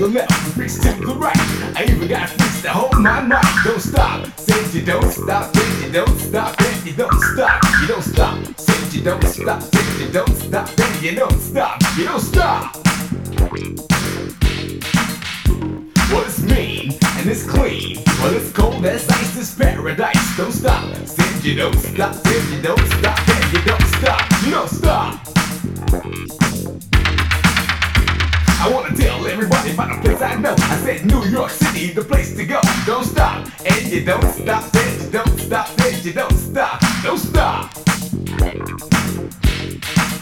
left, freaks to the right. I even got freaks to hold my mic. Don't stop, said you don't stop, said you don't stop, then you don't stop, you don't stop. Said you don't stop, said you don't stop, then you don't stop, you don't stop. Well, it's mean and it's clean. Well, it's cold as ice, it's paradise. Don't stop, said you don't stop, said you don't stop, then you don't stop, you don't stop. I wanna tell everybody about a place I know. I said New York City, the place to go. Don't stop, and you don't stop, then you don't stop, then you don't stop, don't stop.